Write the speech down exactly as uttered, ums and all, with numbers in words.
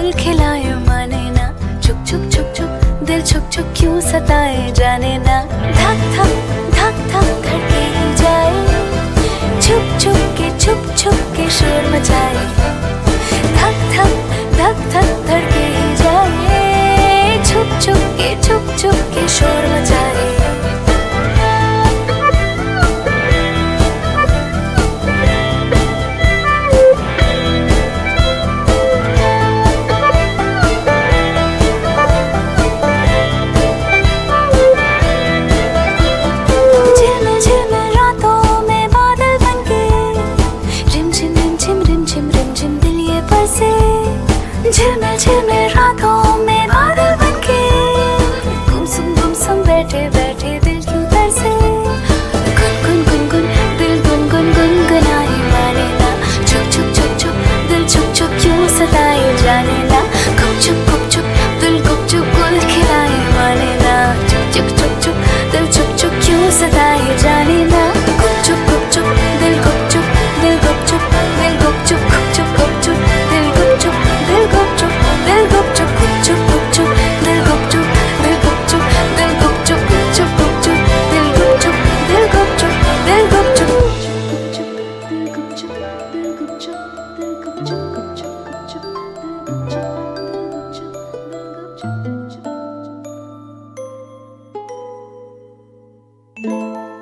गुल खिलाए माने ना, छुक छुक छुक छुक दिल छुक छुक क्यों सताए जाने ना। धक धक धक धक धड़के ही जाए, छुप छुप के छुप छुप के शोर मचाए। धक धक धक धक धड़के ही जाए, छुप छुप के छुप छुप के शोर मचाए। झिलमिल झिलमिल रातों में बादल बनके, गुमसुम गुमसुम बैठे बैठे दिल क्यों तरसे। गुन गुन गुन गुन दिल गुन गुन गुनगुनाए माने ना, छुप छुप छुप छुप दिल छुप छुप क्यों सताए जाने ना। गुपचुप गुपचुप दिल गुपचुप गुल खिलाए माने ना, चुप चुप चुप चुप दिल छुप छुप क्यों सताए जाने ना। गुपचुप गुपचुप दिल गुपचुप दिल गुपचुप दिल गुपचुप गुपचुप गुपचुप दिल गुपचुप दिल गुपचुप दिल गुपचुप गुपचुप गुपचुप दिल गुपचुप दिल गुपचुप दिल गुपचुप गुपचुप गुपचुप दिल गुपचुप दिल गुपचुप दिल गुपचुप गुपचुप दिल गुपचुप दिल गुपचुप दिल गुपचुप गुपचुप गुपचुप दिल गुपचुप दिल गुपचुप दिल गुपचुप।